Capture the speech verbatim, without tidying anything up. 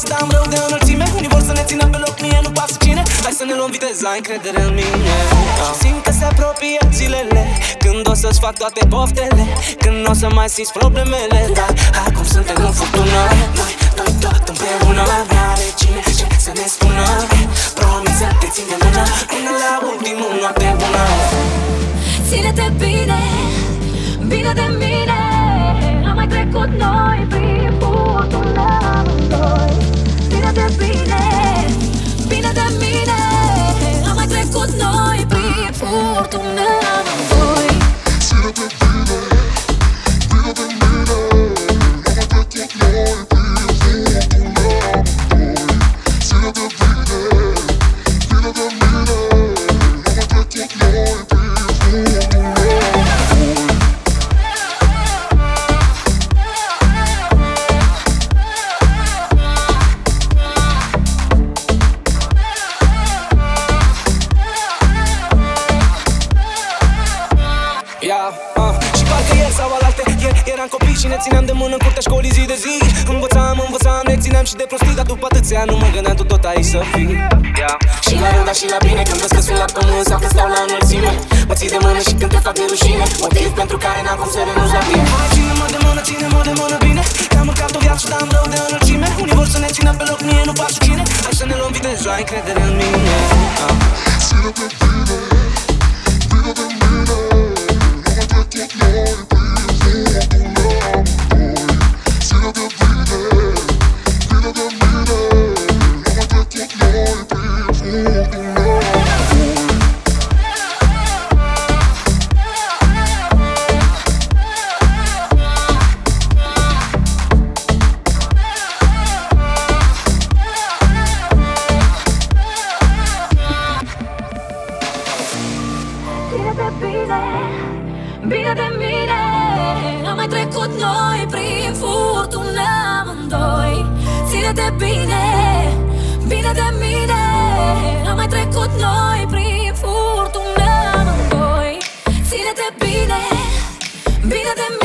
viață, dar am rău de înălțime. Unii vor să ne țină pe loc, mie nu pasă cine. Hai să ne luăm viteză, ai încredere în mine. Și simt că se apropie zilele când o să-ți fac toate poftele, când n-o să mai simți problemele. Dar acum suntem în furtună, noi, noi tot împreună. N-are cine ce să ne spună. Promit să te țin de mână până la ultimul noapte bună. Ține-te bine, bine de mine. Am mai trecut noi prin furtună amândoi. Ține-te bine, bine de mine. Am mai trecut noi prin furtună amândoi. Ține-te bine, bine de mine. Am mai trecut noi prin furtună amândoi. Ține-te bine, bine de mine. Am mai trecut noi prin furtună amândoi. Uh, și parcă ieri sau alaltă ieri eram copii și ne țineam de mână în curtea școlii zi de zi. Învățam, învățam, ne țineam și de prostii, dar după atâția ani nu mă gândeam tu tot aici să fii. Yeah. Și la rău, dar și la bine, când vezi că sunt la pământ sau că stau la înălțime. Mă ții de mână și când te fac de rușine, motiv pentru care n-am cum să renunț la tine. Hai, ține-mă de mână, ține-mă de mână bine, că am mâncat o viață, dar am rău de înălțime. Unii vor să ne țină pe loc, mie nu pasă cine. Hai să ne luăm viteză, ai încredere în mine. uh. Ține-te bine, bine de mine. Am mai trecut noi prin furtună amândoi. Ține-te bine, bine de mine. Am mai trecut noi prin furtună amândoi. Ține-te bine, bine de mine. Am mai trecut noi prin furtună amândoi. Ține-te bine, bine de mine. Am mai trecut noi prin furtună amândoi. Ține-te bine, bine de mine.